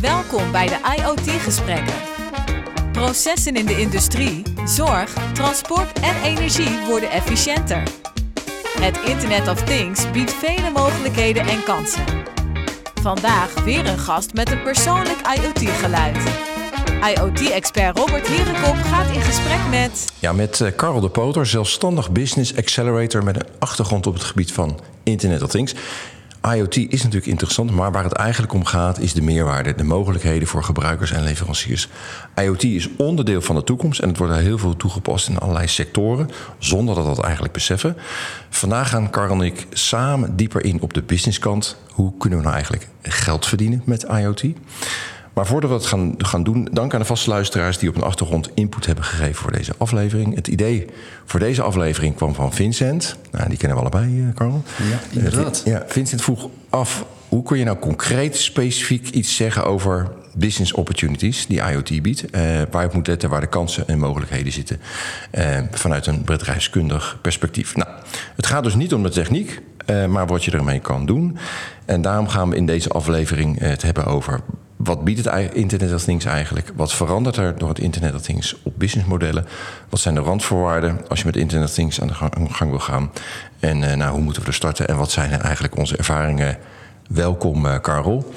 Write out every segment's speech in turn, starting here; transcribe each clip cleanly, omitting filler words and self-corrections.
Welkom bij de IoT-gesprekken. Processen in de industrie, zorg, transport en energie worden efficiënter. Het Internet of Things biedt vele mogelijkheden en kansen. Vandaag weer een gast met een persoonlijk IoT-geluid. IoT-expert Robert Hierenkop gaat in gesprek met... Ja, met Karel de Poter, zelfstandig business accelerator met een achtergrond op het gebied van Internet of Things. IoT is natuurlijk interessant, maar waar het eigenlijk om gaat is de meerwaarde, de mogelijkheden voor gebruikers en leveranciers. IoT is onderdeel van de toekomst en het wordt heel veel toegepast in allerlei sectoren, zonder dat we dat eigenlijk beseffen. Vandaag gaan Karel en ik samen dieper in op de businesskant. Hoe kunnen we nou eigenlijk geld verdienen met IoT? Maar voordat we het gaan doen, dank aan de vaste luisteraars die op een achtergrond input hebben gegeven voor deze aflevering. Het idee voor deze aflevering kwam van Vincent. Nou, die kennen we allebei, Karel. Ja, inderdaad. Vincent vroeg af, hoe kun je nou concreet, specifiek iets zeggen over business opportunities die IoT biedt? Waar je op moet letten, waar de kansen en mogelijkheden zitten. Vanuit een bedrijfskundig perspectief. Nou, het gaat dus niet om de techniek, maar wat je ermee kan doen. En daarom gaan we in deze aflevering het hebben over... Wat biedt het Internet of Things eigenlijk? Wat verandert er door het Internet of Things op businessmodellen? Wat zijn de randvoorwaarden als je met Internet of Things aan de gang wil gaan? En hoe moeten we er starten? En wat zijn eigenlijk onze ervaringen? Welkom, Karel.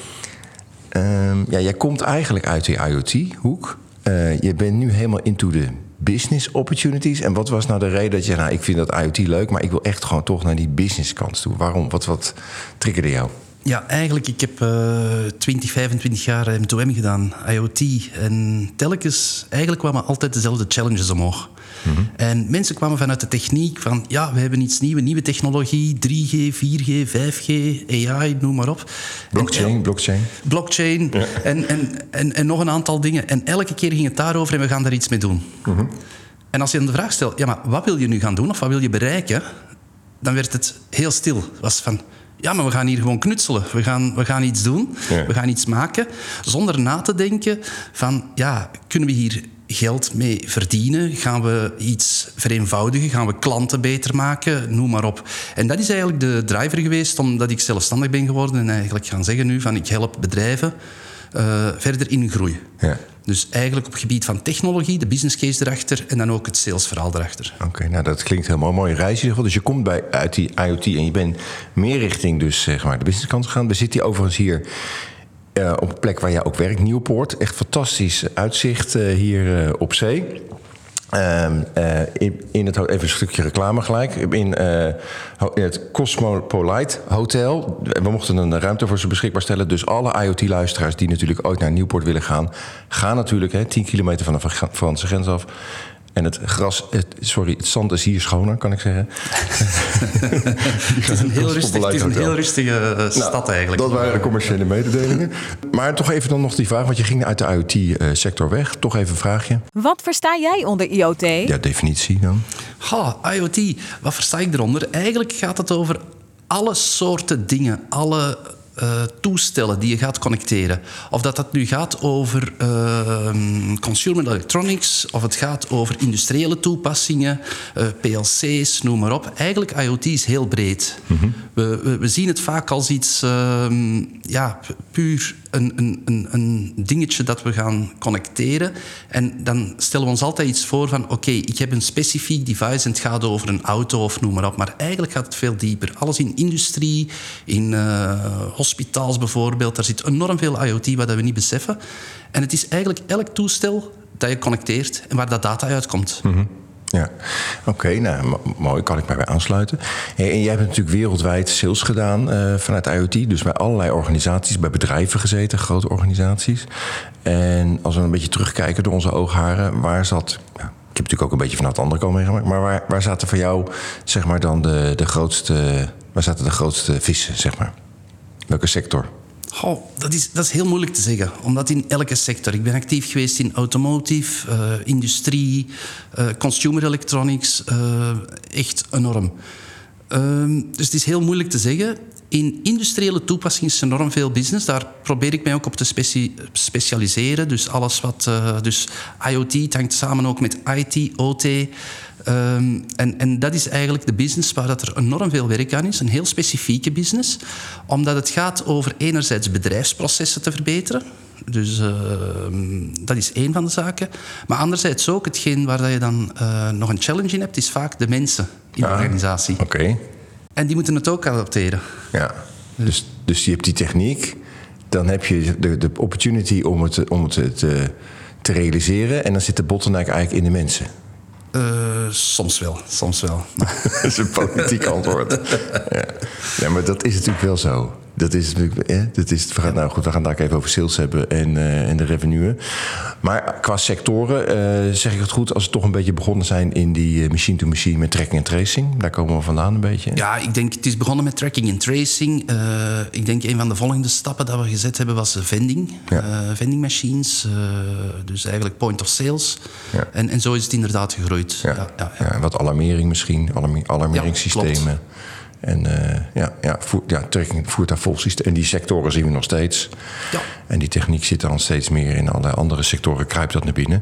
Jij komt eigenlijk uit de IoT-hoek. Je bent nu helemaal into de business opportunities. En wat was nou de reden dat je... ik vind dat IoT leuk, maar ik wil echt gewoon toch naar die businesskant toe. Waarom? Wat triggerde jou? Ja, eigenlijk, ik heb 25 jaar M2M gedaan, IoT. En telkens, eigenlijk kwamen altijd dezelfde challenges omhoog. Mm-hmm. En mensen kwamen vanuit de techniek van... ja, we hebben iets nieuwe technologie, 3G, 4G, 5G, AI, noem maar op. Blockchain, ja. en nog een aantal dingen. En elke keer ging het daarover en we gaan daar iets mee doen. Mm-hmm. En als je dan de vraag stelt, ja, maar wat wil je nu gaan doen of wat wil je bereiken? Dan werd het heel stil. Het was van... ja, maar we gaan hier gewoon knutselen. We gaan iets doen, ja. We gaan iets maken, zonder na te denken van... ja, kunnen we hier geld mee verdienen? Gaan we iets vereenvoudigen? Gaan we klanten beter maken? Noem maar op. En dat is eigenlijk de driver geweest, omdat ik zelfstandig ben geworden... en eigenlijk gaan zeggen nu van ik help bedrijven verder in hun groei. Ja. Dus eigenlijk op het gebied van technologie, de business case erachter... en dan ook het salesverhaal erachter. Oké, nou dat klinkt helemaal mooi. Reis je dus je komt uit die IoT en je bent meer richting dus, zeg maar, de businesskant gegaan. We zitten hier overigens hier op een plek waar jij ook werkt, Nieuwpoort. Echt fantastisch uitzicht hier op zee. In het even een stukje reclame gelijk. In het Cosmopolite Hotel. We mochten een ruimte voor ze beschikbaar stellen. Dus alle IoT-luisteraars die natuurlijk ooit naar Nieuwpoort willen gaan... gaan natuurlijk 10 kilometer van de Franse grens af. En het het zand is hier schoner, kan ik zeggen. Het is een heel rustige stad eigenlijk. Dat waren de commerciële mededelingen. Maar toch even dan nog die vraag, want je ging uit de IoT-sector weg. Toch even een vraagje. Wat versta jij onder IoT? Ja, definitie dan. IoT, wat versta ik eronder? Eigenlijk gaat het over alle soorten dingen, alle... toestellen die je gaat connecteren. Of dat nu gaat over consumer electronics... of het gaat over industriële toepassingen, PLC's, noem maar op. Eigenlijk, IoT is heel breed. Mm-hmm. We zien het vaak als iets... puur een dingetje dat we gaan connecteren. En dan stellen we ons altijd iets voor van... oké, ik heb een specifiek device en het gaat over een auto of noem maar op. Maar eigenlijk gaat het veel dieper. Alles in industrie, in hospitaals bijvoorbeeld. Daar zit enorm veel IoT wat we niet beseffen. En het is eigenlijk elk toestel dat je connecteert en waar dat data uitkomt. Mm-hmm. Ja, oké, mooi, kan ik mij bij aansluiten. En jij hebt natuurlijk wereldwijd sales gedaan vanuit IoT. Dus bij allerlei organisaties, bij bedrijven gezeten, grote organisaties. En als we een beetje terugkijken door onze oogharen, waar zat... ik heb natuurlijk ook een beetje vanuit de andere kant meegemaakt... maar waar zaten voor jou, zeg maar, dan de grootste vissen, zeg maar? Welke sector? Dat is heel moeilijk te zeggen, omdat in elke sector... Ik ben actief geweest in automotive, industrie, consumer electronics, echt enorm. Dus het is heel moeilijk te zeggen. In industriële toepassingen is enorm veel business. Daar probeer ik mij ook op te specialiseren. Dus alles wat... dus IoT, het hangt samen ook met IT, OT... En dat is eigenlijk de business waar dat er enorm veel werk aan is. Een heel specifieke business. Omdat het gaat over enerzijds bedrijfsprocessen te verbeteren. Dus dat is één van de zaken. Maar anderzijds ook, hetgeen waar je dan nog een challenge in hebt, is vaak de mensen in de organisatie. Oké. En die moeten het ook adapteren. Ja, dus je hebt die techniek. Dan heb je de opportunity om het te realiseren. En dan zit de bottleneck eigenlijk in de mensen. Soms wel. Dat is een politiek antwoord. Ja, maar dat is natuurlijk wel zo. Dat is natuurlijk. Nou goed, we gaan daar even over sales hebben en de revenue. Maar qua sectoren, zeg ik het goed, als we toch een beetje begonnen zijn in die machine-to-machine met tracking en tracing. Daar komen we vandaan een beetje. Ja, ik denk het is begonnen met tracking en tracing. Ik denk een van de volgende stappen dat we gezet hebben was vending. Ja. Vending machines. Dus eigenlijk point of sales. Ja. En zo is het inderdaad gegroeid. Ja. Wat alarmering misschien, alarmeringssystemen. En tracking voert daar vol systeem. En die sectoren zien we nog steeds. Ja. En die techniek zit dan steeds meer in alle andere sectoren, kruipt dat naar binnen.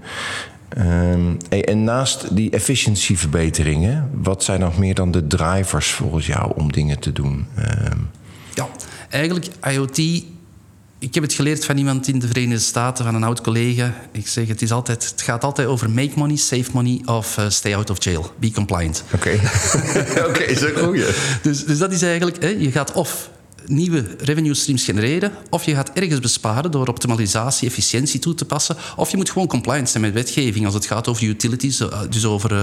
En naast die efficiëntieverbeteringen, wat zijn nog meer dan de drivers volgens jou om dingen te doen? Ja, eigenlijk IoT. Ik heb het geleerd van iemand in de Verenigde Staten, van een oud collega. Ik zeg, het gaat altijd over make money, save money of stay out of jail. Be compliant. Oké, is een goeie. Dus dat is eigenlijk, je gaat of nieuwe revenue streams genereren, of je gaat ergens besparen door optimalisatie, efficiëntie toe te passen, of je moet gewoon compliant zijn met wetgeving als het gaat over utilities, dus over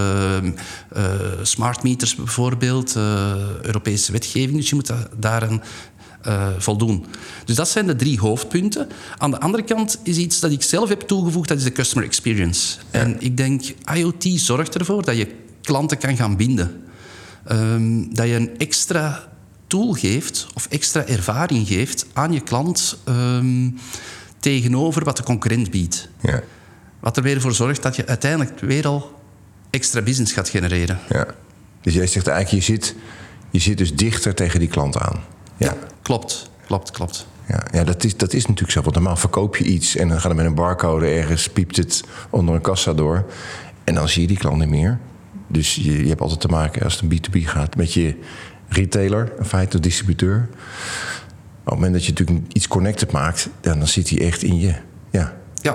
smart meters bijvoorbeeld, Europese wetgeving. Dus je moet daaraan voldoen. Dus dat zijn de 3 hoofdpunten. Aan de andere kant is iets dat ik zelf heb toegevoegd, dat is de customer experience. Ja. En ik denk, IoT zorgt ervoor dat je klanten kan gaan binden. Dat je een extra tool geeft of extra ervaring geeft aan je klant tegenover wat de concurrent biedt. Ja. Wat er weer voor zorgt dat je uiteindelijk weer al extra business gaat genereren. Ja. Dus jij zegt eigenlijk, je zit dus dichter tegen die klant aan. Ja, klopt. Ja, dat is natuurlijk zo. Want normaal verkoop je iets en dan gaat het met een barcode ergens, piept het onder een kassa door. En dan zie je die klant niet meer. Dus je hebt altijd te maken, als het een B2B gaat, met je retailer, in feite, de distributeur. Op het moment dat je natuurlijk iets connected maakt, dan zit hij echt in je. Ja.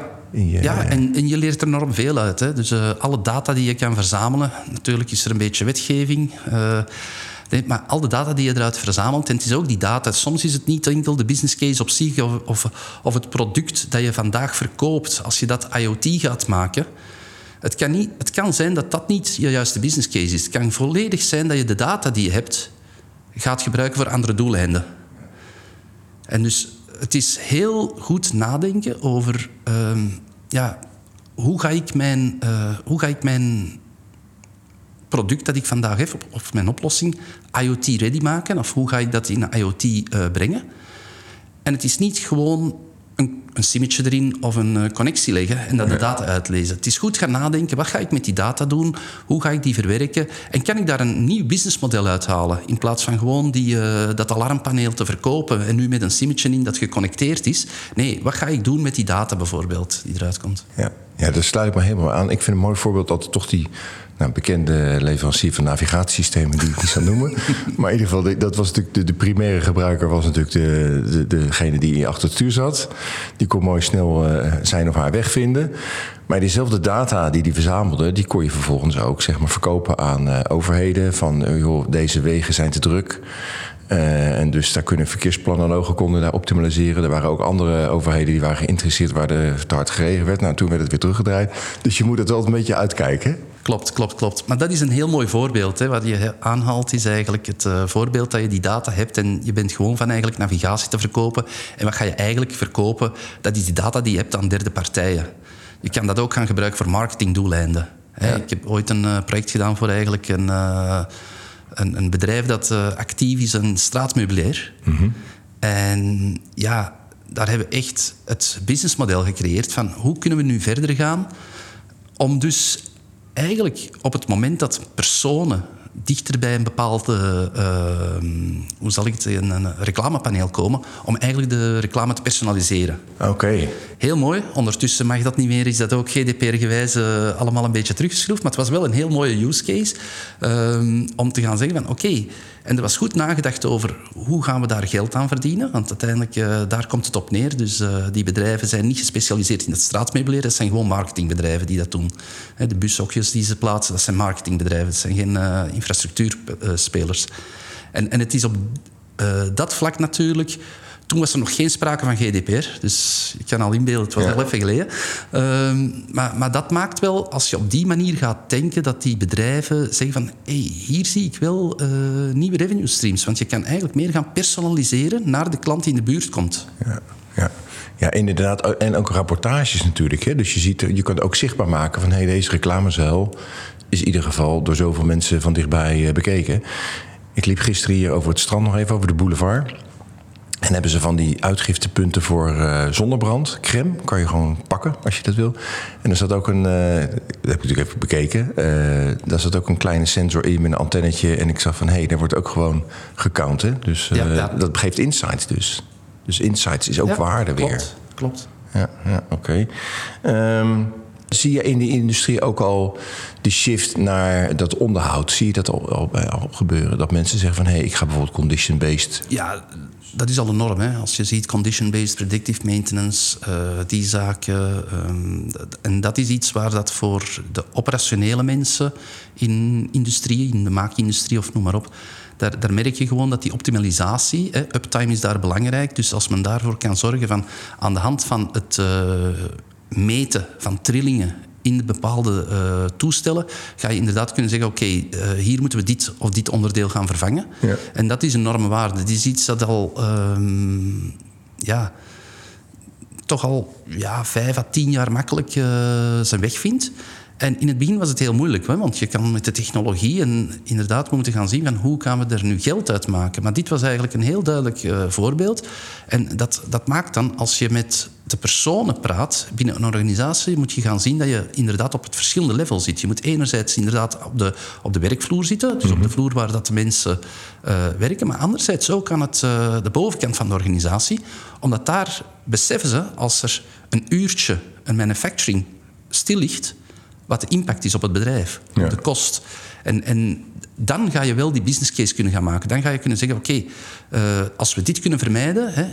En je leert er enorm veel uit. Hè. Dus alle data die je kan verzamelen, natuurlijk is er een beetje wetgeving. Maar al de data die je eruit verzamelt, en het is ook die data. Soms is het niet enkel de business case op zich of het product dat je vandaag verkoopt. Als je dat IoT gaat maken, het kan zijn dat dat niet je juiste business case is. Het kan volledig zijn dat je de data die je hebt gaat gebruiken voor andere doeleinden. En dus het is heel goed nadenken over hoe ga ik mijn product dat ik vandaag heb, of mijn oplossing, IoT-ready maken? Of hoe ga ik dat in IoT brengen? En het is niet gewoon een simmetje erin of een connectie leggen en dan de data uitlezen. Het is goed gaan nadenken, wat ga ik met die data doen? Hoe ga ik die verwerken? En kan ik daar een nieuw businessmodel uithalen? In plaats van gewoon dat alarmpaneel te verkopen en nu met een simmetje in dat geconnecteerd is. Nee, wat ga ik doen met die data bijvoorbeeld die eruit komt? Ja, daar sluit ik me helemaal aan. Ik vind een mooi voorbeeld dat toch die bekende leverancier van navigatiesystemen, die ik niet zou noemen. Maar in ieder geval, dat was natuurlijk de primaire gebruiker, was natuurlijk degene die achter het stuur zat. Die kon mooi snel zijn of haar weg vinden. Maar diezelfde data die verzamelde, die kon je vervolgens ook verkopen aan overheden. Van, joh, deze wegen zijn te druk. En dus daar kunnen verkeersplanologen daar optimaliseren. Er waren ook andere overheden die waren geïnteresseerd waar te hard gereden werd. Nou, toen werd het weer teruggedraaid. Dus je moet het wel een beetje uitkijken. Klopt. Maar dat is een heel mooi voorbeeld. Hè. Wat je aanhaalt is eigenlijk het voorbeeld dat je die data hebt en je bent gewoon van eigenlijk navigatie te verkopen. En wat ga je eigenlijk verkopen? Dat is die data die je hebt aan derde partijen. Je kan dat ook gaan gebruiken voor marketingdoeleinden. Ja. Ik heb ooit een project gedaan voor eigenlijk een bedrijf dat actief is in straatmeubilair. Mm-hmm. En ja, daar hebben we echt het businessmodel gecreëerd van hoe kunnen we nu verder gaan om dus eigenlijk op het moment dat personen dichter bij een bepaalde, een reclamepaneel komen, om eigenlijk de reclame te personaliseren. Oké. heel mooi. Ondertussen mag dat niet meer, is dat ook GDPR-gewijs allemaal een beetje teruggeschroefd. Maar het was wel een heel mooie use case om te gaan zeggen van oké. En er was goed nagedacht over hoe gaan we daar geld aan verdienen. Want uiteindelijk, daar komt het op neer. Dus die bedrijven zijn niet gespecialiseerd in het straatmeubilair. Dat zijn gewoon marketingbedrijven die dat doen. De bushokjes die ze plaatsen, dat zijn marketingbedrijven. Dat zijn geen infrastructuurspelers. En het is op dat vlak natuurlijk... Toen was er nog geen sprake van GDPR. Dus ik kan al inbeelden, het was al even geleden. Maar dat maakt wel, als je op die manier gaat denken... dat die bedrijven zeggen van... Hey, hier zie ik wel nieuwe revenue streams. Want je kan eigenlijk meer gaan personaliseren... naar de klant die in de buurt komt. Ja, inderdaad. En ook rapportages natuurlijk. Hè? Dus je kan het ook zichtbaar maken van... deze reclamezuil is in ieder geval... door zoveel mensen van dichtbij bekeken. Ik liep gisteren hier over het strand nog even... over de boulevard... En hebben ze van die uitgiftepunten voor zonnebrand, crème. Kan je gewoon pakken als je dat wil. En er zat ook een, dat heb ik natuurlijk even bekeken. Daar zat ook een kleine sensor in met een antennetje. En ik zag van, daar wordt ook gewoon gecount. Hè? Dus dat geeft insights dus. Dus insights is ook waarde weer. Klopt. Ja, oké. Zie je in de industrie ook al de shift naar dat onderhoud? Zie je dat al gebeuren? Dat mensen zeggen van, ik ga bijvoorbeeld condition-based... Ja, dat is al een norm. Hè? Als je ziet condition-based predictive maintenance, die zaken. En dat is iets waar dat voor de operationele mensen in industrie, in de maakindustrie of noem maar op... Daar merk je gewoon dat die optimalisatie, uptime is daar belangrijk. Dus als men daarvoor kan zorgen van aan de hand van het meten van trillingen in de bepaalde toestellen, ga je inderdaad kunnen zeggen, oké, hier moeten we dit of dit onderdeel gaan vervangen. Ja. En dat is een enorme waarde. Dat is iets dat al toch al 5 à 10 jaar makkelijk zijn weg vindt. En in het begin was het heel moeilijk, want je kan met de technologie en inderdaad we moeten gaan zien van hoe gaan we er nu geld uit maken. Maar dit was eigenlijk een heel duidelijk voorbeeld. En dat maakt dan, als je met de personen praat binnen een organisatie, moet je gaan zien dat je inderdaad op het verschillende level zit. Je moet enerzijds inderdaad op de werkvloer zitten, dus op de vloer waar dat de mensen werken, maar anderzijds ook aan de bovenkant van de organisatie, omdat daar beseffen ze, als er een uurtje een manufacturing stil ligt, wat de impact is op het bedrijf, op de kost. En dan ga je wel die business case kunnen gaan maken. Dan ga je kunnen zeggen, oké, als we dit kunnen vermijden...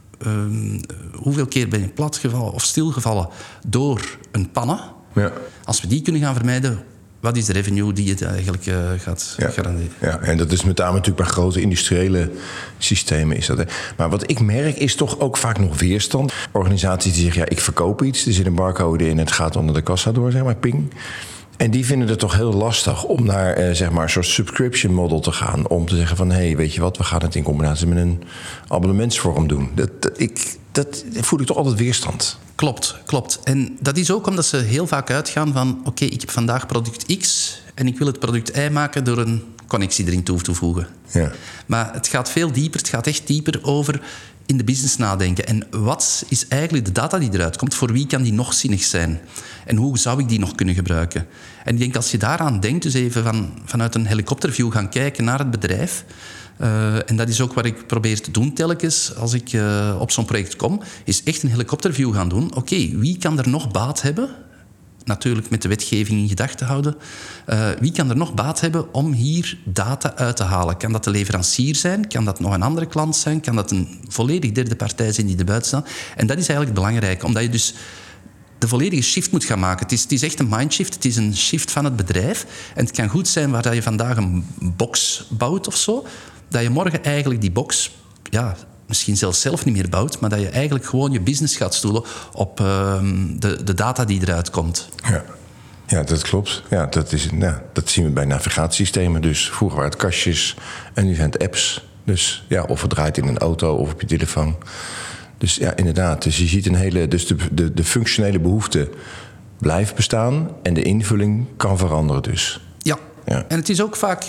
hoeveel keer ben je platgevallen of stilgevallen door een panne? Ja. Als we die kunnen gaan vermijden... wat is de revenue die het eigenlijk gaat garanderen? Ja, en dat is met name natuurlijk bij grote industriële systemen. Is dat, hè? Maar wat ik merk is toch ook vaak nog weerstand. Organisaties die zeggen, ik verkoop iets, er zit een barcode in... en het gaat onder de kassa door, zeg maar, ping. En die vinden het toch heel lastig om naar zeg maar een soort subscription model te gaan. Om te zeggen van, weet je wat, we gaan het in combinatie met een abonnementsvorm doen. Dat voel ik toch altijd weerstand. Klopt. En dat is ook omdat ze heel vaak uitgaan van... oké, ik heb vandaag product X en ik wil het product Y maken door een connectie erin toe te voegen. Ja. Maar het gaat veel dieper, het gaat echt dieper over in de business nadenken. En wat is eigenlijk de data die eruit komt? Voor wie kan die nog zinnig zijn? En hoe zou ik die nog kunnen gebruiken? En ik denk, als je daaraan denkt, dus even vanuit een helikopterview gaan kijken naar het bedrijf... en dat is ook wat ik probeer te doen telkens als ik op zo'n project kom, is echt een helikopterview gaan doen. Oké, wie kan er nog baat hebben? Natuurlijk met de wetgeving in gedachten houden. Wie kan er nog baat hebben om hier data uit te halen? Kan dat de leverancier zijn? Kan dat nog een andere klant zijn? Kan dat een volledig derde partij zijn die erbuiten staat? En dat is eigenlijk belangrijk, omdat je dus de volledige shift moet gaan maken. Het is echt een mindshift, het is een shift van het bedrijf. En het kan goed zijn waar je vandaag een box bouwt of zo, dat je morgen eigenlijk die box misschien zelfs zelf niet meer bouwt, maar dat je eigenlijk gewoon je business gaat stoelen op de data die eruit komt. Ja, dat klopt. Ja, dat zien we bij navigatiesystemen. Dus vroeger waren het kastjes en nu zijn het apps. Dus of het draait in een auto of op je telefoon. Dus ja, inderdaad. Dus je ziet een hele... Dus de functionele behoefte blijft bestaan en de invulling kan veranderen dus. Ja. En het is ook vaak...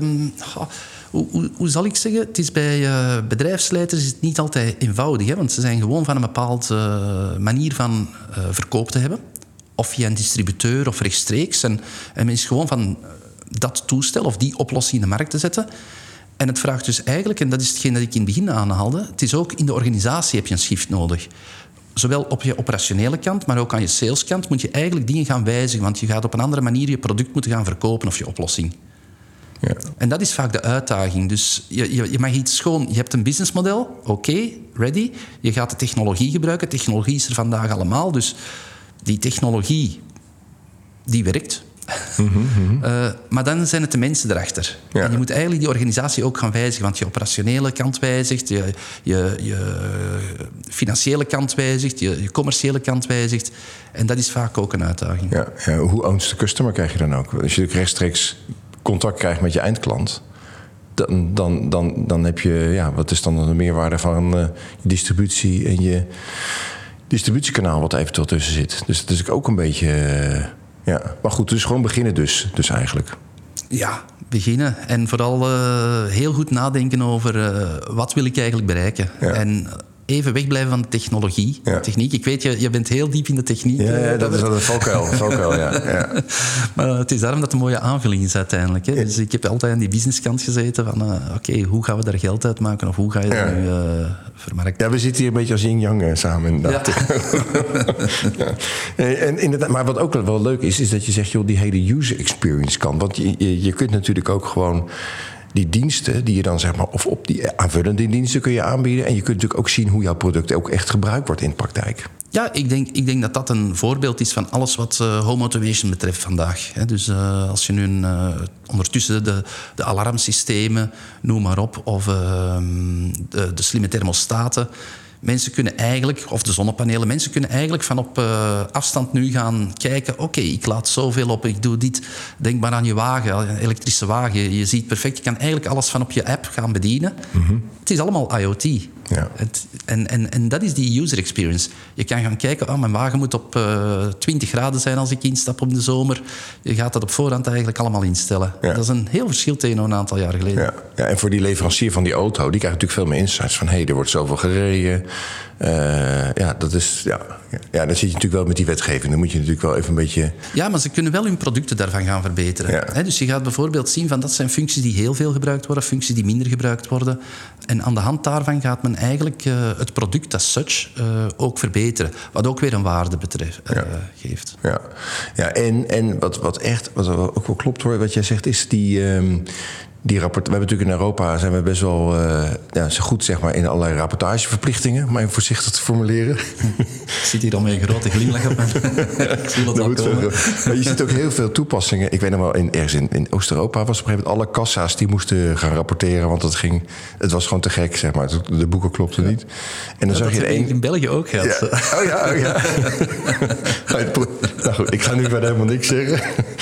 Hoe zal ik zeggen? Het is bij bedrijfsleiders is het niet altijd eenvoudig. Hè? Want ze zijn gewoon van een bepaalde manier van verkoop te hebben. Of via een distributeur of rechtstreeks. En men is gewoon van dat toestel of die oplossing in de markt te zetten. En het vraagt dus eigenlijk, en dat is hetgeen dat ik in het begin aanhaalde, het is ook in de organisatie heb je een shift nodig. zowel op je operationele kant, maar ook aan je saleskant, moet je eigenlijk dingen gaan wijzigen. Want je gaat op een andere manier je product moeten gaan verkopen of je oplossing. Ja. En dat is vaak de uitdaging. Dus je mag iets gewoon... Je hebt een businessmodel, oké, ready. Je gaat de technologie gebruiken. Technologie is er vandaag allemaal. Dus die technologie, die werkt. Maar dan zijn het de mensen erachter. Ja. En je moet eigenlijk die organisatie ook gaan wijzigen. Want je operationele kant wijzigt, je financiële kant wijzigt, je commerciële kant wijzigt. En dat is vaak ook een uitdaging. Ja, hoe owns the customer krijg je dan ook? Als je rechtstreeks contact krijgt met je eindklant, dan heb je... wat is dan de meerwaarde van je distributie en je distributiekanaal wat eventueel tussen zit. Dus dat is ook een beetje... Maar goed, dus gewoon beginnen dus eigenlijk. Ja, beginnen. En vooral heel goed nadenken over wat wil ik eigenlijk bereiken. Ja. En even wegblijven van de technologie. Ja. Techniek. Ik weet, je bent heel diep in de techniek. Ja, dat is wel een valkuil. Ja. Maar het is daarom dat het een mooie aanvulling is uiteindelijk. Hè. Dus ik heb altijd aan die businesskant gezeten van... Oké, hoe gaan we daar geld uit maken? Of hoe ga je dat nu vermarkten? Ja, we zitten hier een beetje als yin-yang samen inderdaad. Ja. En inderdaad, maar wat ook wel leuk is dat je zegt... joh, die hele user experience kan. Want je kunt natuurlijk ook gewoon... die diensten die je dan zeg maar... of op die aanvullende diensten kun je aanbieden... en je kunt natuurlijk ook zien hoe jouw product ook echt gebruikt wordt in de praktijk. Ja, ik denk dat dat een voorbeeld is van alles wat home automation betreft vandaag. Dus als je nu ondertussen de alarmsystemen, noem maar op... of de slimme thermostaten... Mensen kunnen eigenlijk, of de zonnepanelen, mensen kunnen eigenlijk van op afstand nu gaan kijken. Oké, ik laat zoveel op, ik doe dit. Denk maar aan je wagen, een elektrische wagen. Je ziet perfect, je kan eigenlijk alles van op je app gaan bedienen. Mm-hmm. Het is allemaal IoT. Ja. En dat is die user experience. Je kan gaan kijken, mijn wagen moet op 20 graden zijn als ik instap op de zomer. Je gaat dat op voorhand eigenlijk allemaal instellen. Ja. Dat is een heel verschil tegen een aantal jaar geleden. Ja, en voor die leverancier van die auto, die krijgt natuurlijk veel meer insights van... er wordt zoveel gereden. Dan zit je natuurlijk wel met die wetgeving. Dan moet je natuurlijk wel even een beetje... Ja, maar ze kunnen wel hun producten daarvan gaan verbeteren. Ja. Dus je gaat bijvoorbeeld zien van dat zijn functies die heel veel gebruikt worden, functies die minder gebruikt worden. En aan de hand daarvan gaat men eigenlijk het product as such ook verbeteren. Wat ook weer een waarde geeft. Ja, en wat ook wel klopt hoor, wat jij zegt, is die rapport. We hebben natuurlijk in Europa zijn we best wel zo goed zeg maar in allerlei rapportageverplichtingen, maar even voorzichtig te formuleren. Ik zit hier al met een grote glimlach op mijn... Ik zie dat ook komen. Maar je ziet ook heel veel toepassingen. Ik weet nog wel, ergens in Oost-Europa was op een gegeven moment alle kassa's die moesten gaan rapporteren, want het was gewoon te gek, zeg maar. De boeken klopten niet. En dan zag je in België ook gehad. Ja. Oh ja. Nou goed, ik ga nu verder helemaal niks zeggen.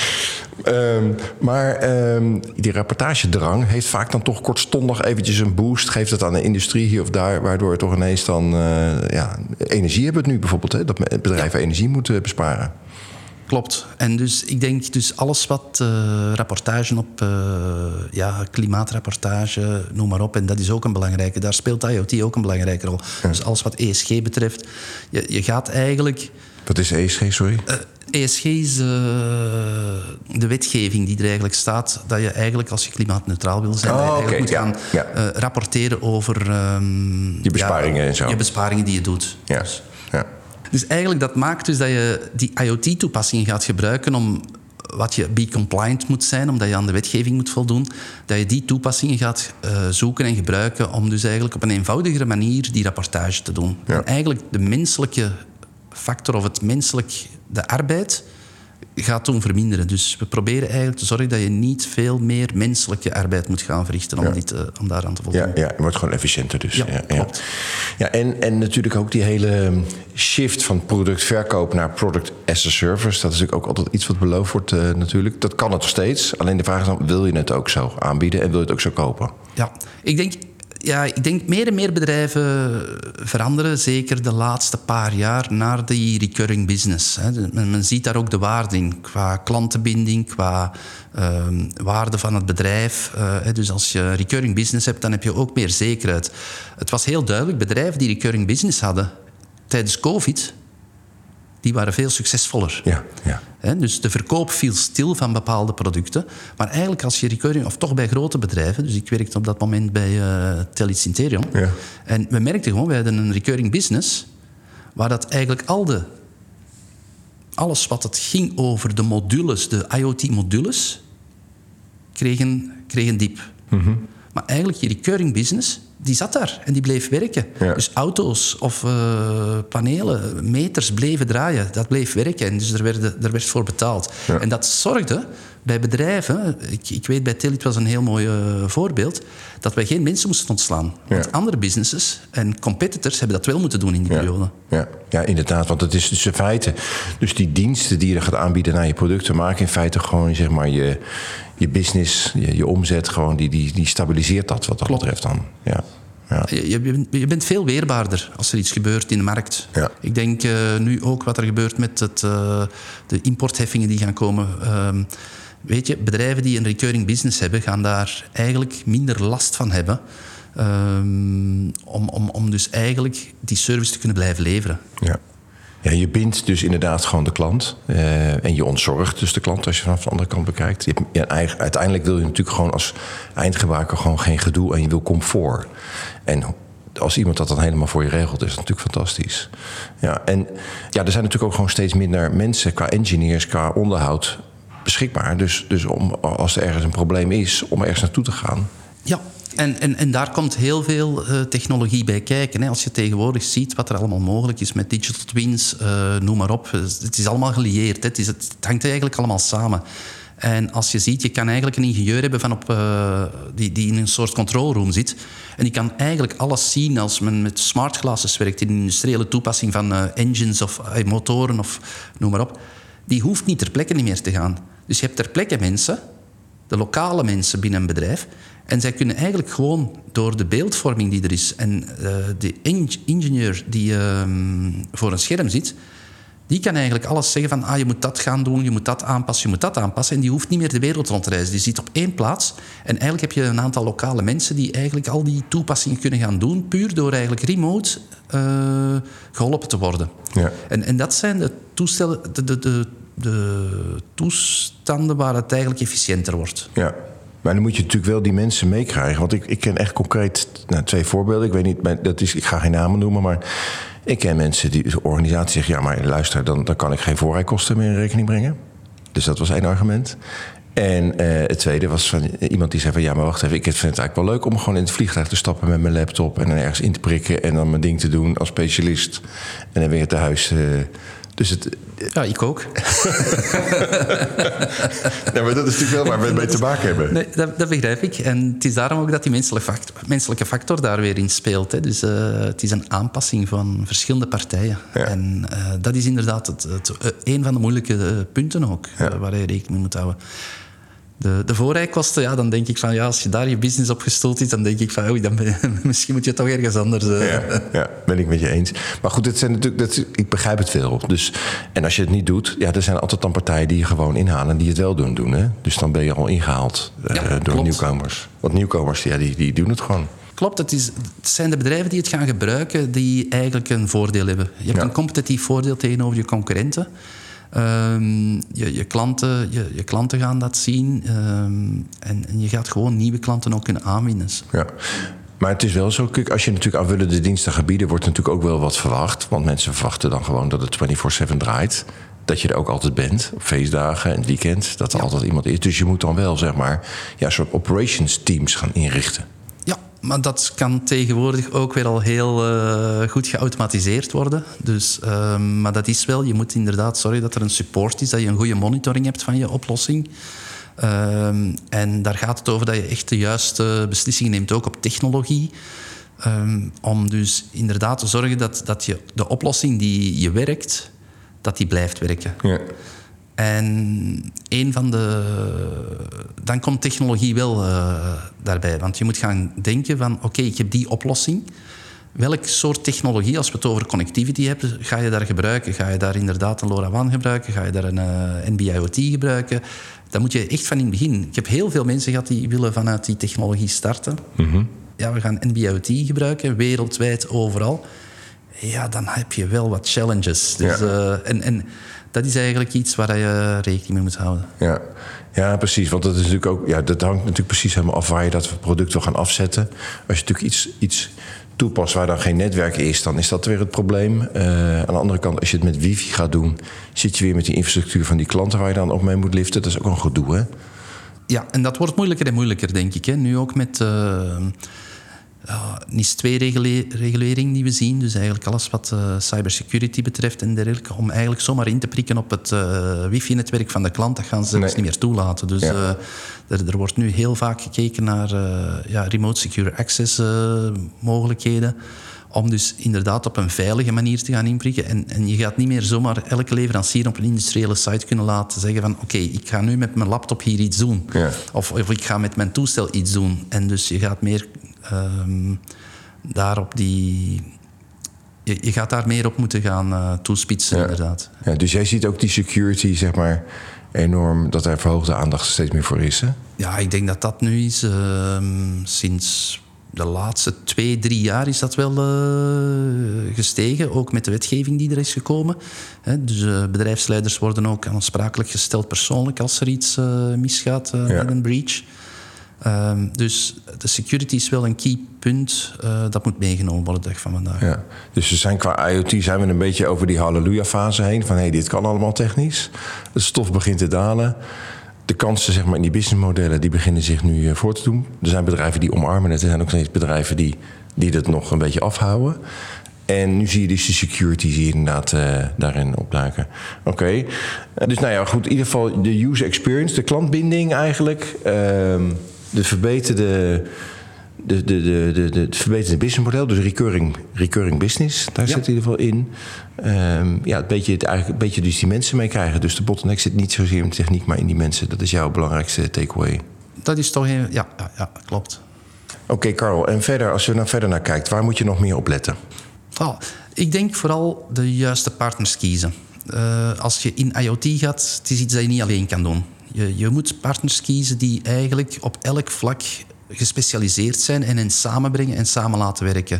Maar die rapportagedrang heeft vaak dan toch kortstondig eventjes een boost. Geeft het aan de industrie hier of daar, waardoor het toch ineens dan... energie hebben we het nu bijvoorbeeld, hè, dat bedrijven energie moeten besparen. Klopt. En dus ik denk dus alles wat rapportage op klimaatrapportage, noem maar op, en dat is ook een belangrijke. Daar speelt IoT ook een belangrijke rol. Ja. Dus alles wat ESG betreft, je gaat eigenlijk... Wat is ESG, sorry? ESG is de wetgeving die er eigenlijk staat dat je eigenlijk als je klimaatneutraal wil zijn, moet gaan rapporteren over je besparingen en zo. Je besparingen die je doet. Ja. Dus eigenlijk dat maakt dus dat je die IoT-toepassing gaat gebruiken om wat je be-compliant moet zijn, omdat je aan de wetgeving moet voldoen, dat je die toepassingen gaat zoeken en gebruiken om dus eigenlijk op een eenvoudigere manier die rapportage te doen. Ja. En eigenlijk de menselijke factor of de arbeid gaat toen verminderen. Dus we proberen eigenlijk te zorgen dat je niet veel meer menselijke arbeid moet gaan verrichten om daaraan te voldoen. Ja, het wordt gewoon efficiënter dus. Ja, klopt. Ja, en natuurlijk ook die hele shift van productverkoop naar product as a service. Dat is natuurlijk ook altijd iets wat beloofd wordt natuurlijk. Dat kan het nog steeds. Alleen de vraag is dan, wil je het ook zo aanbieden en wil je het ook zo kopen? Ja, ik denk meer en meer bedrijven veranderen, zeker de laatste paar jaar, naar die recurring business. Men ziet daar ook de waarde in, qua klantenbinding, qua waarde van het bedrijf. Dus als je recurring business hebt, dan heb je ook meer zekerheid. Het was heel duidelijk, bedrijven die recurring business hadden tijdens COVID, die waren veel succesvoller. Ja. Dus de verkoop viel stil van bepaalde producten. Maar eigenlijk als je recurring, of toch bij grote bedrijven... Dus ik werkte op dat moment bij Telit Synterion. Ja. En we merkten gewoon, wij hadden een recurring business. waar dat eigenlijk alles wat het ging over de modules, de IoT-modules, kregen diep. Mm-hmm. Maar eigenlijk je recurring business, die zat daar en die bleef werken. Ja. Dus auto's of panelen, meters bleven draaien. Dat bleef werken en dus er werd voor betaald. Ja. En dat zorgde bij bedrijven... Ik weet bij Telit was een heel mooi voorbeeld... dat wij geen mensen moesten ontslaan. Ja. Want andere businesses en competitors hebben dat wel moeten doen in die periode. Ja, inderdaad. Want het is dus in feite... Dus die diensten die je gaat aanbieden naar je producten... maken in feite gewoon zeg maar je business, je omzet... gewoon die stabiliseert dat wat dat betreft dan. Ja. Ja. Je bent veel weerbaarder als er iets gebeurt in de markt. Ja. Ik denk nu ook wat er gebeurt met de importheffingen die gaan komen. Weet je, bedrijven die een recurring business hebben, gaan daar eigenlijk minder last van hebben. Om dus eigenlijk die service te kunnen blijven leveren. Ja. Ja, je bindt dus inderdaad gewoon de klant. En je ontzorgt dus de klant als je vanaf de andere kant bekijkt. Uiteindelijk wil je natuurlijk gewoon als eindgebruiker gewoon geen gedoe en je wil comfort. En als iemand dat dan helemaal voor je regelt, is dat natuurlijk fantastisch. Ja, en ja, er zijn natuurlijk ook gewoon steeds minder mensen qua engineers, qua onderhoud beschikbaar. Dus als er ergens een probleem is, om ergens naartoe te gaan. Ja. En daar komt heel veel technologie bij kijken. Hè. Als je tegenwoordig ziet wat er allemaal mogelijk is met digital twins, noem maar op. Het is allemaal gelieerd. Hè. Het hangt eigenlijk allemaal samen. En als je ziet, je kan eigenlijk een ingenieur hebben die in een soort control room zit. En die kan eigenlijk alles zien als men met smart glasses werkt in een industriële toepassing van engines of motoren of noem maar op. Die hoeft niet ter plekke niet meer te gaan. Dus je hebt ter plekke mensen, de lokale mensen binnen een bedrijf. En zij kunnen eigenlijk gewoon door de beeldvorming die er is en de ingenieur die voor een scherm zit, die kan eigenlijk alles zeggen van je moet dat gaan doen, je moet dat aanpassen, je moet dat aanpassen. En die hoeft niet meer de wereld rond te reizen. Die zit op één plaats. En eigenlijk heb je een aantal lokale mensen die eigenlijk al die toepassingen kunnen gaan doen, puur door eigenlijk remote geholpen te worden. Ja. En dat zijn de toestellen, de toestanden waar het eigenlijk efficiënter wordt. Ja. Maar dan moet je natuurlijk wel die mensen meekrijgen. Want ik ken echt concreet 2 voorbeelden. Ik weet niet, ik ga geen namen noemen, maar ik ken mensen die de organisatie zeggen, ja, maar luister, dan kan ik geen voorrijkosten meer in rekening brengen. Dus dat was 1 argument. En het tweede was van iemand die zei van, ja, maar wacht even, ik vind het eigenlijk wel leuk om gewoon in het vliegtuig te stappen met mijn laptop en dan ergens in te prikken en dan mijn ding te doen als specialist. En dan weer te huis. Ja, ik ook. Ja, maar dat is natuurlijk wel waar we mee te maken hebben. Nee, dat begrijp ik. En het is daarom ook dat die menselijke factor daar weer in speelt. Hè. Dus het is een aanpassing van verschillende partijen. Ja. En dat is inderdaad een van de moeilijke punten ook, waar je rekening mee moet houden. De voorrijkosten, dan denk ik van, als je daar je business op gestoeld is, dan denk ik van, misschien moet je toch ergens anders... Ja, ben ik met je eens. Maar goed, het zijn natuurlijk, ik begrijp het wel. Dus, en als je het niet doet, er zijn altijd dan partijen die je gewoon inhalen die het wel doen. Hè? Dus dan ben je al ingehaald door nieuwkomers. Want nieuwkomers, die doen het gewoon. Klopt, het zijn de bedrijven die het gaan gebruiken die eigenlijk een voordeel hebben. Je hebt een competitief voordeel tegenover je concurrenten. Je klanten gaan dat zien en je gaat gewoon nieuwe klanten ook kunnen aanwinnen. Ja. Maar het is wel zo, kijk, als je natuurlijk aanvullende diensten gaat bieden, wordt natuurlijk ook wel wat verwacht. Want mensen verwachten dan gewoon dat het 24/7 draait. Dat je er ook altijd bent, op feestdagen en het weekend. Dat er altijd iemand is. Dus je moet dan wel, zeg maar, een soort operations teams gaan inrichten. Ja, maar dat kan tegenwoordig ook weer al heel goed geautomatiseerd worden. Dus, maar dat is wel, je moet inderdaad zorgen dat er een support is, dat je een goede monitoring hebt van je oplossing. En daar gaat het over dat je echt de juiste beslissingen neemt, ook op technologie. Om dus inderdaad te zorgen dat je de oplossing die je werkt, dat die blijft werken. Ja. En dan komt technologie wel daarbij. Want je moet gaan denken van, oké, ik heb die oplossing. Welk soort technologie, als we het over connectivity hebben, ga je daar gebruiken? Ga je daar inderdaad een LoRaWAN gebruiken? Ga je daar een NB-IoT gebruiken? Dan moet je echt van in het begin... Ik heb heel veel mensen gehad die willen vanuit die technologie starten. Mm-hmm. Ja, we gaan NB-IoT gebruiken, wereldwijd, overal. Ja, dan heb je wel wat challenges. Dus, en dat is eigenlijk iets waar je rekening mee moet houden. Ja, precies. Want dat is natuurlijk ook, dat hangt natuurlijk precies helemaal af waar je dat product wil gaan afzetten. Als je natuurlijk iets toepast waar dan geen netwerk is, dan is dat weer het probleem. Aan de andere kant, als je het met wifi gaat doen, zit je weer met die infrastructuur van die klanten waar je dan op mee moet liften. Dat is ook een gedoe, hè? Ja, en dat wordt moeilijker en moeilijker, denk ik. Hè. Nu ook met NIS2-regulering die we zien. Dus eigenlijk alles wat cybersecurity betreft en dergelijke. Om eigenlijk zomaar in te prikken op het wifi-netwerk van de klant, dat gaan ze zelfs niet meer toelaten. Dus er wordt nu heel vaak gekeken naar remote secure access mogelijkheden. Om dus inderdaad op een veilige manier te gaan inprikken. En je gaat niet meer zomaar elke leverancier op een industriële site kunnen laten zeggen van oké, ik ga nu met mijn laptop hier iets doen. Ja. Of ik ga met mijn toestel iets doen. En dus je gaat meer je gaat daar meer op moeten gaan toespitsen, inderdaad. Ja, dus jij ziet ook die security, zeg maar, enorm, dat er verhoogde aandacht steeds meer voor is, hè? Ja, ik denk dat dat nu is sinds de laatste 2-3 jaar is dat wel gestegen. Ook met de wetgeving die er is gekomen. Dus bedrijfsleiders worden ook aansprakelijk gesteld persoonlijk als er iets misgaat met een breach. Dus de security is wel een key punt dat moet meegenomen worden de dag van vandaag. Ja, dus we zijn qua IoT zijn we een beetje over die halleluja-fase heen. Van dit kan allemaal technisch. Het stof begint te dalen. De kansen, zeg maar, in die businessmodellen die beginnen zich nu voor te doen. Er zijn bedrijven die omarmen het. Er zijn ook steeds bedrijven die dat nog een beetje afhouden. En nu zie je dus de security inderdaad daarin opduiken. Oké. Dus nou ja, goed. In ieder geval de user experience, de klantbinding eigenlijk. De verbeterde businessmodel, dus recurring business, daar zit in ieder geval in. Een beetje dus die mensen mee krijgen. Dus de bottleneck zit niet zozeer in de techniek, maar in die mensen. Dat is jouw belangrijkste takeaway. Dat is toch ja, klopt. Oké, Karel. En verder, als je verder naar kijkt, waar moet je nog meer op letten? Ik denk vooral de juiste partners kiezen. Als je in IoT gaat, het is iets dat je niet alleen kan doen. Je moet partners kiezen die eigenlijk op elk vlak gespecialiseerd zijn en hen samenbrengen en samen laten werken.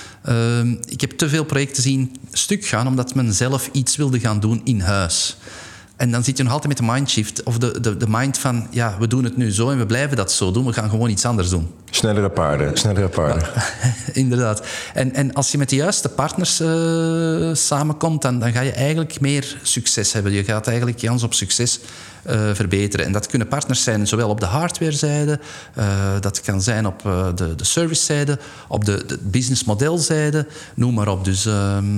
Ik heb te veel projecten zien stuk gaan omdat men zelf iets wilde gaan doen in huis. En dan zit je nog altijd met de mindshift of de mind van ja, we doen het nu zo en we blijven dat zo doen. We gaan gewoon iets anders doen. Snellere paarden. Ja, inderdaad. En als je met de juiste partners samenkomt, dan ga je eigenlijk meer succes hebben. Je gaat eigenlijk je kans op succes verbeteren. En dat kunnen partners zijn zowel op de hardwarezijde, dat kan zijn op de servicezijde, op de businessmodelzijde, noem maar op. Dus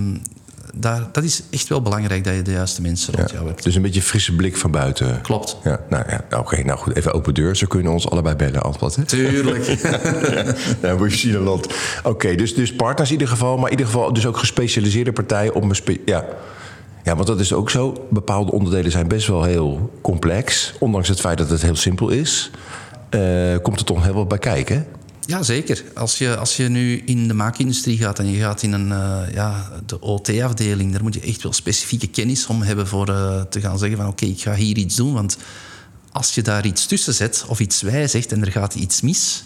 dat is echt wel belangrijk dat je de juiste mensen rond jou hebt. Dus een beetje frisse blik van buiten. Klopt. Ja, oké, nou goed, even open deur. Zo kunnen ons allebei bellen, Antwoord. Hè? Tuurlijk. Ja, moet je zien een land. Oké, dus partners in ieder geval, maar in ieder geval dus ook gespecialiseerde partijen op een Ja, want dat is ook zo. Bepaalde onderdelen zijn best wel heel complex. Ondanks het feit dat het heel simpel is, komt er toch heel wat bij kijken. Ja, zeker. Als je nu in de maakindustrie gaat en je gaat in de OT-afdeling, daar moet je echt wel specifieke kennis om hebben voor te gaan zeggen van oké, ik ga hier iets doen. Want als je daar iets tussen zet of iets wijzigt en er gaat iets mis,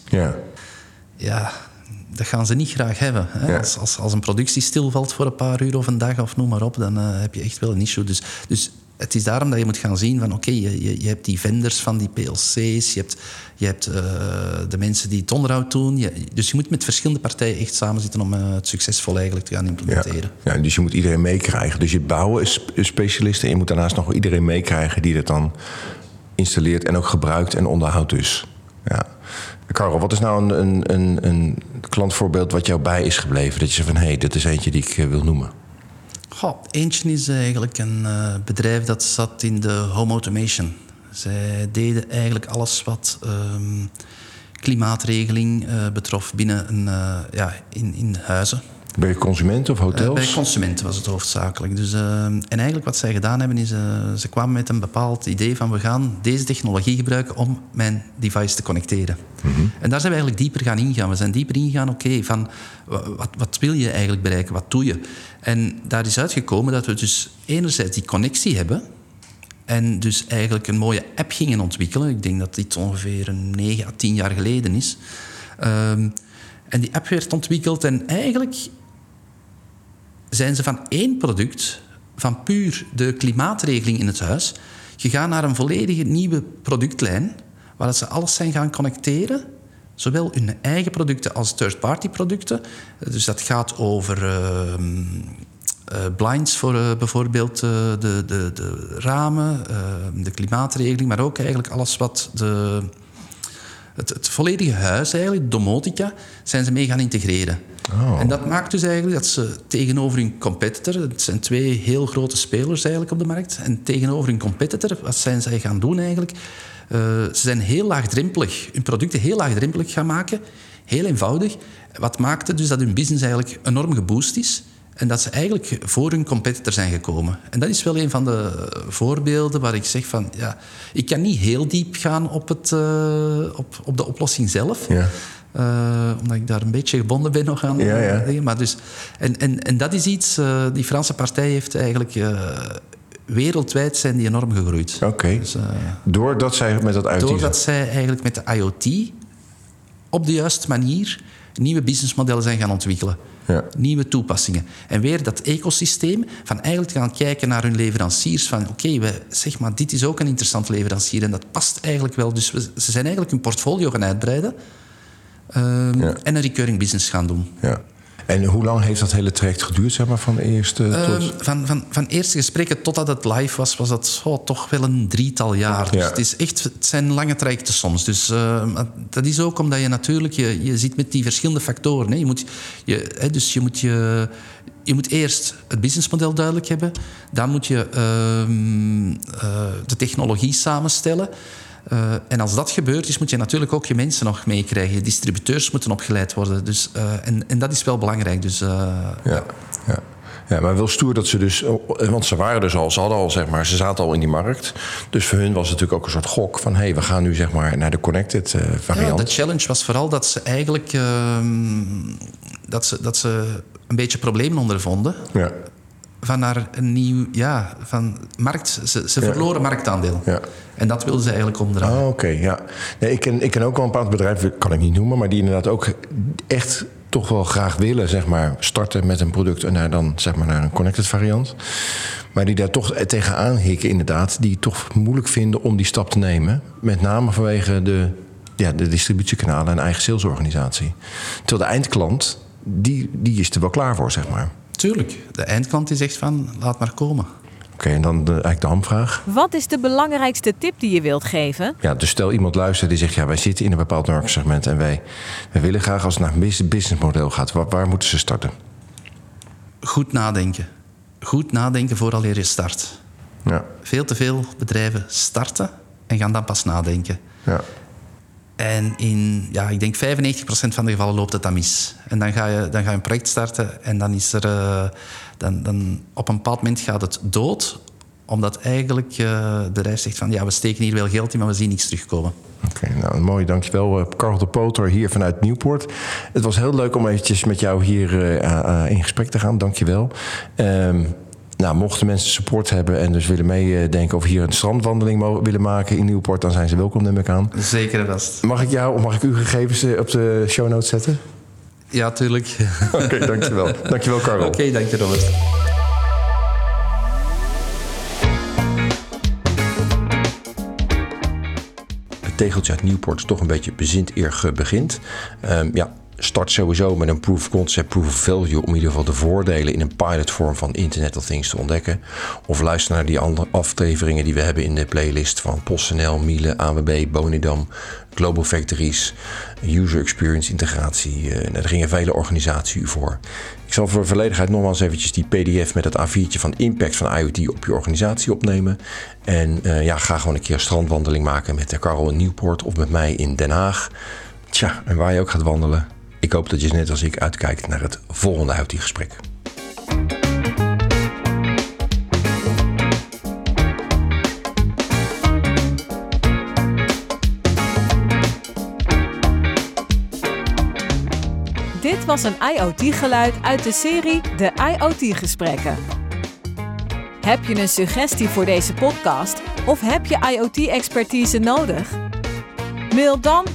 dat gaan ze niet graag hebben. Hè? Ja. Als een productie stilvalt voor een paar uur of een dag of noem maar op, dan heb je echt wel een issue. Dus het is daarom dat je moet gaan zien van oké, je hebt die vendors van die PLC's, je hebt de mensen die het onderhoud doen. Dus je moet met verschillende partijen echt samen zitten om het succesvol eigenlijk te gaan implementeren. Ja, dus je moet iedereen meekrijgen. Dus je bouwen is specialist en je moet daarnaast nog iedereen meekrijgen die dat dan installeert en ook gebruikt en onderhoudt dus. Ja. Karel, wat is nou een klantvoorbeeld wat jou bij is gebleven? Dat je zegt van dit is eentje die ik wil noemen. Eentje is eigenlijk een bedrijf dat zat in de home automation. Zij deden eigenlijk alles wat klimaatregeling betrof binnen in huizen. Bij consumenten of hotels? Bij consumenten was het hoofdzakelijk. Dus, en eigenlijk wat zij gedaan hebben is, ze kwamen met een bepaald idee van we gaan deze technologie gebruiken om mijn device te connecteren. Mm-hmm. En daar zijn we eigenlijk dieper gaan ingaan. We zijn dieper ingegaan, van wat wil je eigenlijk bereiken, wat doe je? En daar is uitgekomen dat we dus enerzijds die connectie hebben en dus eigenlijk een mooie app gingen ontwikkelen. Ik denk dat dit ongeveer 9 à 10 jaar geleden is. En die app werd ontwikkeld en eigenlijk zijn ze van één product, van puur de klimaatregeling in het huis, gegaan naar een volledige nieuwe productlijn, waar ze alles zijn gaan connecteren Zowel hun eigen producten als third-party producten. Dus dat gaat over blinds voor bijvoorbeeld de ramen, de klimaatregeling, maar ook eigenlijk alles wat het volledige huis eigenlijk, domotica, zijn ze mee gaan integreren. Oh. En dat maakt dus eigenlijk dat ze tegenover hun competitor, het zijn 2 heel grote spelers eigenlijk op de markt, en tegenover hun competitor, wat zijn zij gaan doen eigenlijk? Ze zijn heel laagdrempelig, hun producten heel laagdrempelig gaan maken, heel eenvoudig. Wat maakte dus dat hun business eigenlijk enorm geboost is en dat ze eigenlijk voor hun competitor zijn gekomen. En dat is wel een van de voorbeelden waar ik zeg van, ja, ik kan niet heel diep gaan op de oplossing zelf. Ja. Omdat ik daar een beetje gebonden ben nog aan. Ja. Maar dus, en dat is iets, die Franse partij heeft eigenlijk wereldwijd zijn die enorm gegroeid. Oké. Dus, doordat zij met dat IoT... Doordat zij eigenlijk met de IoT op de juiste manier nieuwe businessmodellen zijn gaan ontwikkelen. Ja. Nieuwe toepassingen. En weer dat ecosysteem van eigenlijk gaan kijken naar hun leveranciers. Van zeg maar, dit is ook een interessant leverancier en dat past eigenlijk wel. Dus ze zijn eigenlijk hun portfolio gaan uitbreiden en een recurring business gaan doen. Ja. En hoe lang heeft dat hele traject geduurd, zeg maar, van eerste tot... Van eerste gesprekken totdat het live was dat toch wel een 3-tal jaar. Dus het zijn lange trajecten soms. Dus dat is ook omdat je natuurlijk... Je zit met die verschillende factoren. Hè. Je moet eerst het businessmodel duidelijk hebben. Dan moet je de technologie samenstellen. En als dat gebeurd is, moet je natuurlijk ook je mensen nog meekrijgen. Je distributeurs moeten opgeleid worden. Dus, en dat is wel belangrijk. Dus, Ja, maar wel stoer dat ze dus... Want ze waren dus al, ze hadden al, zeg maar, ze zaten al in die markt. Dus voor hun was het natuurlijk ook een soort gok van... we gaan nu, zeg maar, naar de connected variant. Ja, de challenge was vooral dat ze eigenlijk... dat ze een beetje problemen ondervonden. Ja. Van naar een nieuw... Ja, van markt... Ze verloren marktaandeel. Ja. En dat wilden ze eigenlijk omdraaien. Oh, oké, ja. Nee, ik ken ook wel een paar bedrijven, kan ik niet noemen... maar die inderdaad ook echt toch wel graag willen, zeg maar... starten met een product en dan, zeg maar, naar een connected variant. Maar die daar toch tegenaan hikken, inderdaad... die toch moeilijk vinden om die stap te nemen. Met name vanwege de distributiekanalen en eigen salesorganisatie. Terwijl de eindklant, die is er wel klaar voor, zeg maar. Tuurlijk. De eindklant die zegt van, laat maar komen. Oké, en dan eigenlijk de hamvraag. Wat is de belangrijkste tip die je wilt geven? Ja, dus stel iemand luistert die zegt... wij zitten in een bepaald marktsegment... en wij willen graag als het naar een businessmodel gaat... waar moeten ze starten? Goed nadenken. Goed nadenken vooraleer je start. Ja. Veel te veel bedrijven starten en gaan dan pas nadenken. Ja. En ik denk 95% van de gevallen loopt het dan mis. En dan ga je een project starten en dan is er... Dan op een bepaald moment gaat het dood, omdat eigenlijk de bedrijf zegt van... we steken hier wel geld in, maar we zien niks terugkomen. Oké, nou mooi, dankjewel. Karel de Poter hier vanuit Nieuwpoort. Het was heel leuk om eventjes met jou hier in gesprek te gaan. Dankjewel. Mochten mensen support hebben en dus willen meedenken... of hier een strandwandeling willen maken in Nieuwpoort... dan zijn ze welkom, neem ik aan. Zeker en vast. Mag ik uw gegevens op de show notes zetten? Ja, tuurlijk. Oké, dankjewel. Dankjewel, Karel. Oké, dank je, Robert. Het tegeltje uit Nieuwpoort toch een beetje bezint-eer begint. Start sowieso met een proof of concept, proof of value... om in ieder geval de voordelen in een pilotvorm van Internet of Things te ontdekken. Of luister naar die andere afleveringen die we hebben in de playlist... van PostNL, Miele, ANWB, Bonidam, Global Factories... User Experience Integratie. Daar gingen vele organisaties u voor. Ik zal voor de volledigheid nogmaals eventjes die pdf... met het A4'tje van impact van IoT op je organisatie opnemen. En ga gewoon een keer een strandwandeling maken... met Karel in Nieuwpoort of met mij in Den Haag. Tja, en waar je ook gaat wandelen... Ik hoop dat je net als ik uitkijkt naar het volgende IoT-gesprek. Dit was een IoT-geluid uit de serie De IoT-gesprekken. Heb je een suggestie voor deze podcast of heb je IoT-expertise nodig? Mail dan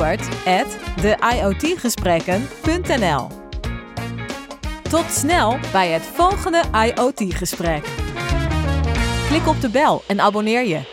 robert@deiotgesprekken.nl. Tot snel bij het volgende IoT-gesprek. Klik op de bel en abonneer je.